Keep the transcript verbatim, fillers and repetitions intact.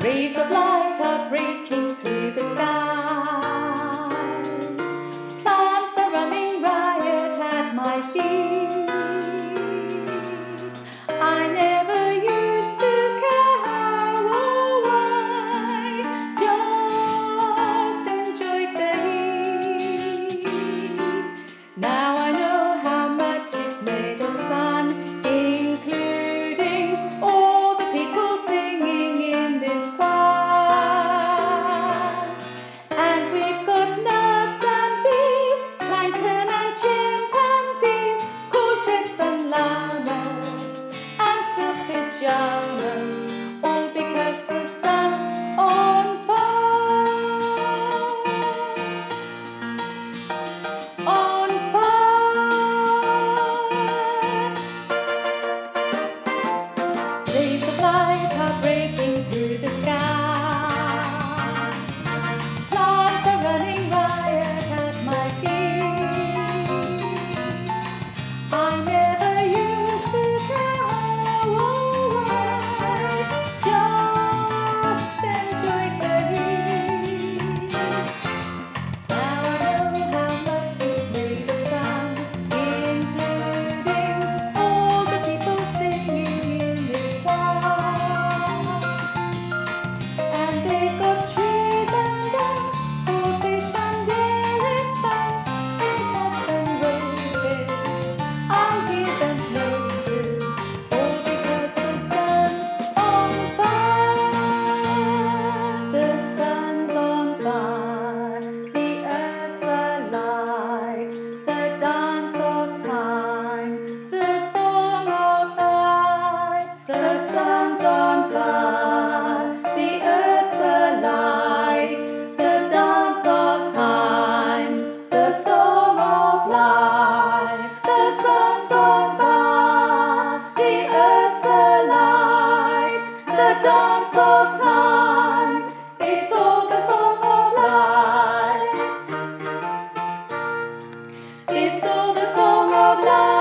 Rays of light are breaking through the sky. Plants are running riot at my feet. I never used to care how or why, just enjoyed the heat. Now I know how much is made of sun, including all the people singing in this choir. And we've got nuts and bees, plankton and chimpanzees, courgettes and llamas and silk pajamas, all because the sun's on fire, on fire. Rays of light are breaking through the sky. Plants are running riot at my feet. I never used to care how or why, just enjoyed the heat. Now I know how much is made of sun, including all the people singing in this choir. And they've got trees and ducks, goldfish and elephants, and cats and roses, eyes, ears and noses, all because the sun's on fire. The sun's on fire, the earth's alight, the dance of time, the song of life. The sun's on fire, the earth's alight, the dance of time, the song of life. The sun's on fire, the earth's alight, the dance of time. It's all the song of life. It's all the song of life.